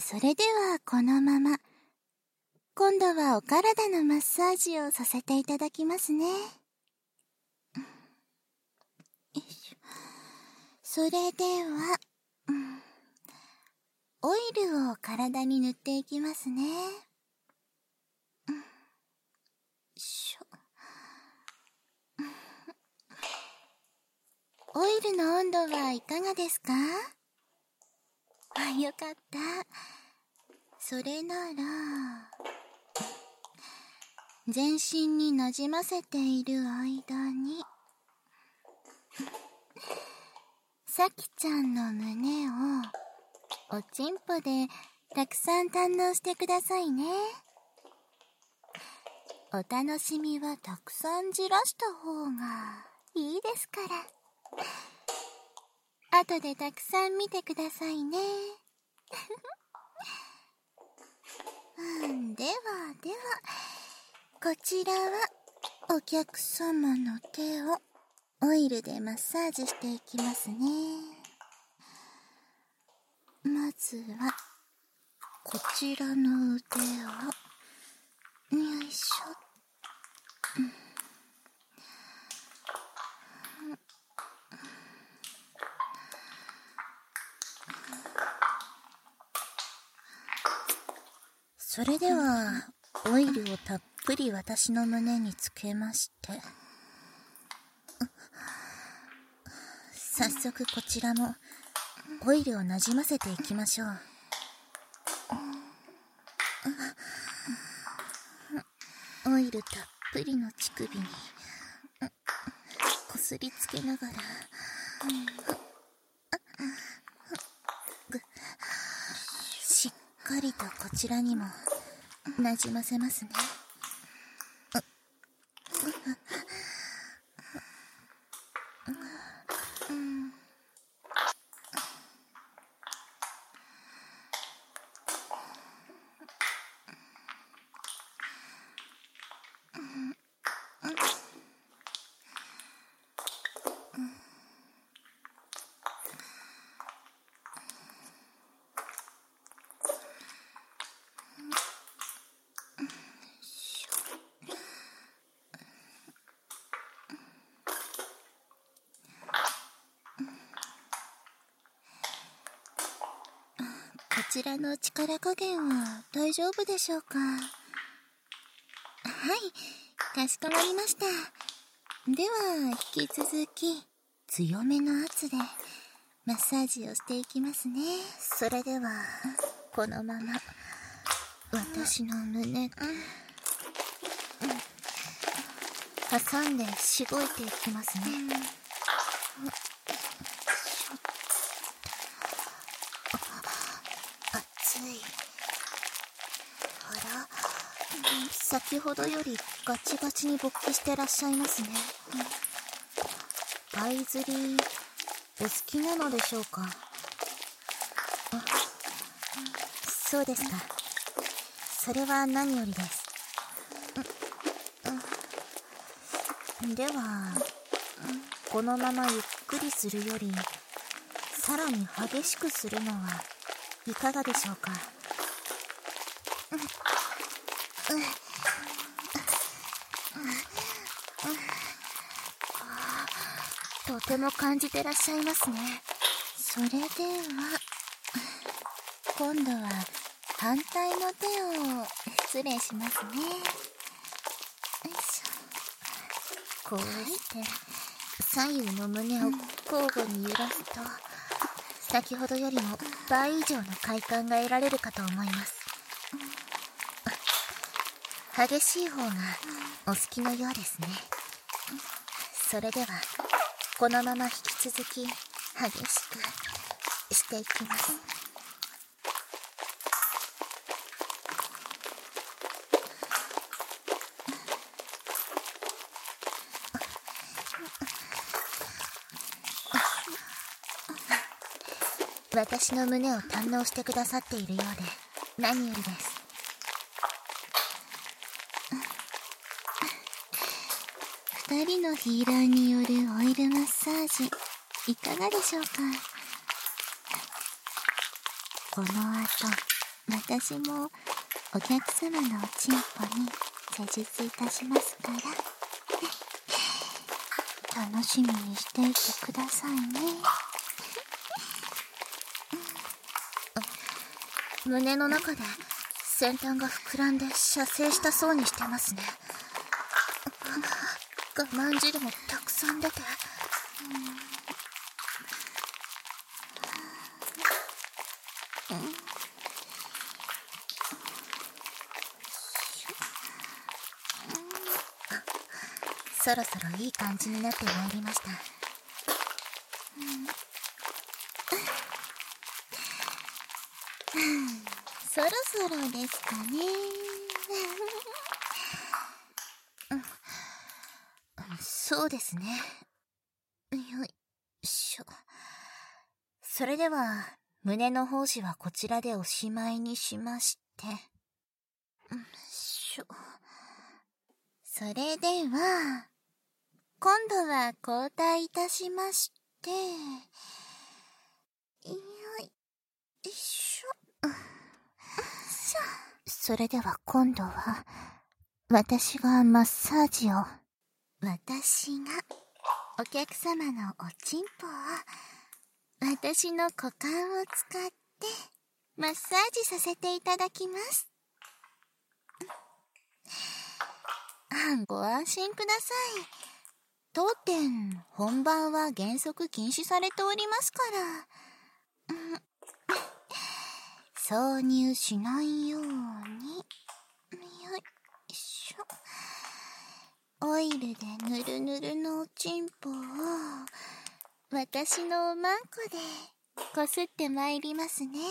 それではこのまま、今度はお体のマッサージをさせていただきますね。それでは、オイルを体に塗っていきますね。オイルの温度はいかがですか？よかった。それなら、全身になじませている間に、さきちゃんの胸をおちんぽでたくさん堪能してくださいね。お楽しみはたくさんじらした方がいいですから。後でたくさん見てくださいね。ではでは、こちらはお客様の手をオイルでマッサージしていきますね。まずはこちらの腕をよいしょ。それではオイルをたっぷり私の胸につけまして、早速こちらもオイルをなじませていきましょう。オイルたっぷりの乳首にこすりつけながら、しっかりとこちらにもなじませますね。こちらの力加減は大丈夫でしょうか？はい、かしこまりました。では引き続き強めの圧でマッサージをしていきますね。それではこのまま私の胸挟んでしごいていきますね。熱い。あら、先ほどよりガチガチに勃起してらっしゃいますね。パイ釣りお好きなのでしょうか？そうですか。それは何よりです。ではこのままゆっくりするよりさらに激しくするのはいかがでしょうか？とても感じてらっしゃいますね。それでは今度は反対の手を失礼しますね。こうして左右の胸を交互に揺らすと、先ほどよりも倍以上の快感が得られるかと思います。激しい方がお好きのようですね。それではこのまま引き続き激しくしていきます。私の胸を堪能してくださっているようで何よりです。2人のヒーラーによるオイルマッサージいかがでしょうか？この後私もお客様のおちんぽに施術いたしますから、楽しみにしていてくださいね。胸の中で先端が膨らんで射精したそうにしてますね。我慢汁もたくさん出て、そろそろいい感じになってまいりました。そろそろですかね。そうですね。よいしょ。それでは胸の胞子はこちらでおしまいにしまして、それでは今度は交代いたしまして、よいしょ。それでは今度は私がマッサージを、私がお客様のおちんぽを私の股間を使ってマッサージさせていただきます。ご安心ください。当店本番は原則禁止されておりますから、挿入しないように、よいしょ。オイルでぬるぬるのおちんぽを私のおまんこでこすってまいりますね。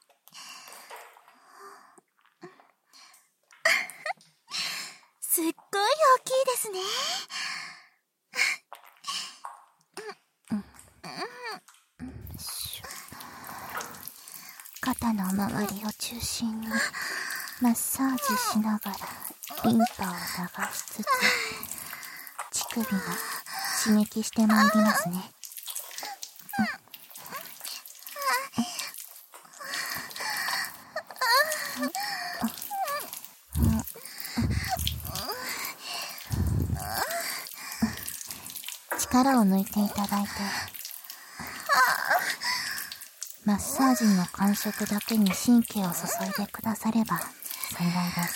すっごい大きいですね。肩の周りを中心にマッサージしながらリンパを流しつつ、乳首が刺激してまいりますね。力を抜いていただいて、マッサージの感触だけに神経を注いでくだされば幸いです。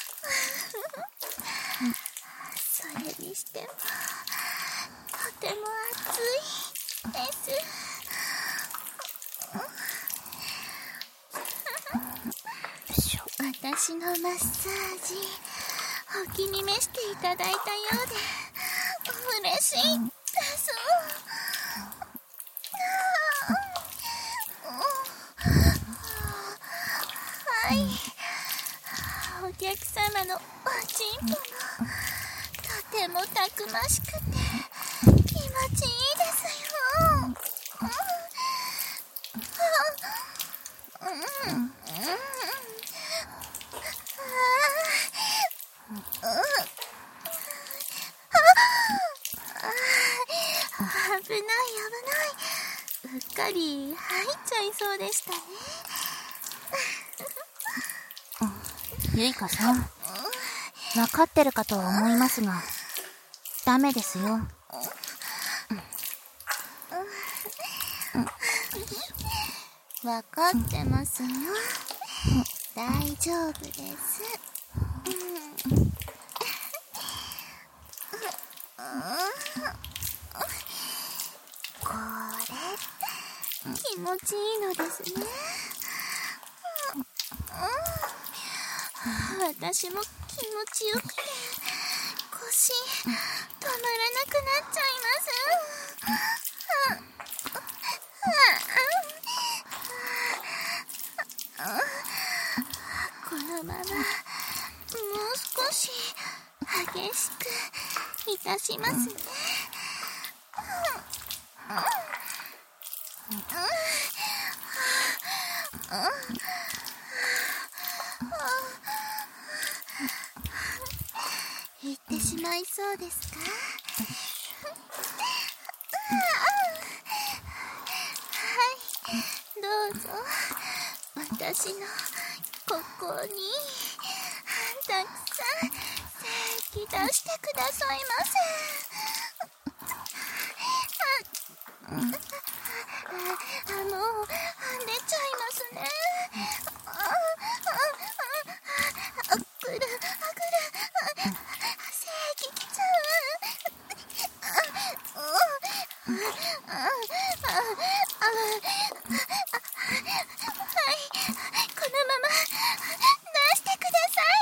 それにしてもとても暑いです。私のマッサージお気に召していただいたようで嬉しいです。はい、お客様のおちんぽもとてもたくましくて気持ちいいですよ。危ない。うっかり入っちゃいそうでしたね。ゆいかさん、わかってるかとは思いますが、ダメですよ。わかってますよ。大丈夫です。これ気持ちいいのですね。私も気持ちよくて腰止まらなくなっちゃいます。このままもう少し激しくいたしますね。行ってしまいそうですか？はい、どうぞ私のここにたくさん精液出してくださいませ。もう出ちゃいますね。くる精液来ちゃう。はい、このまま出してください。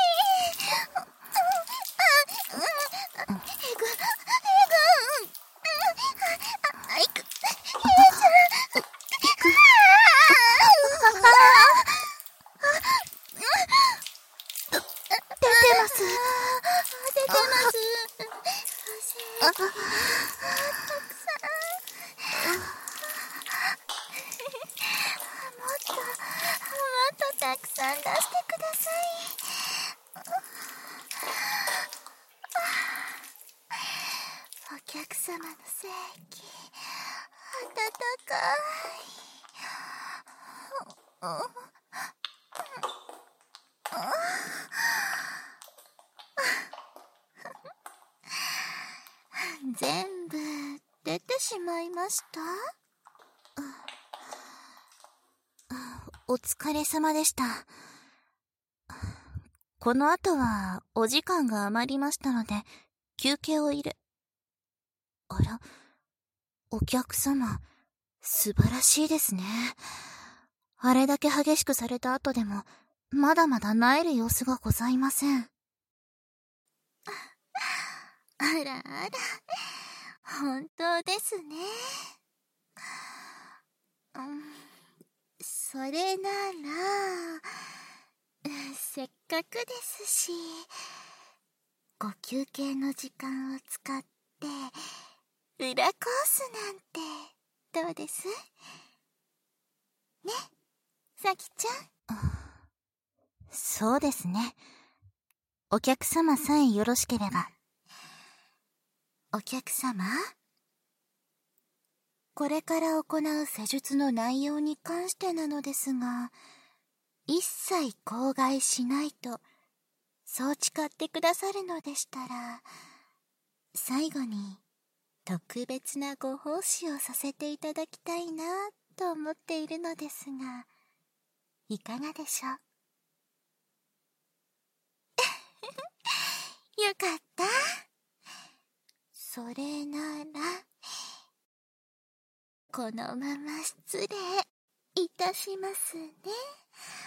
たくさん出してください。お客様の精液温かい。全部出てしまいました。お疲れ様でした。この後はお時間が余りましたので休憩を入れ。あら、お客様素晴らしいですね。あれだけ激しくされた後でもまだまだ萎える様子がございません。あらあら、本当ですね。それならせっかくですし、ご休憩の時間を使って裏コースなんてどうです？ね、さきちゃん。そうですね。お客様さえよろしければ。お客様、これから行う施術の内容に関してなのですが、一切口外しないとそう誓ってくださるのでしたら、最後に特別なご奉仕をさせていただきたいなと思っているのですが、いかがでしょう？よかった。それならこのまま失礼いたしますね。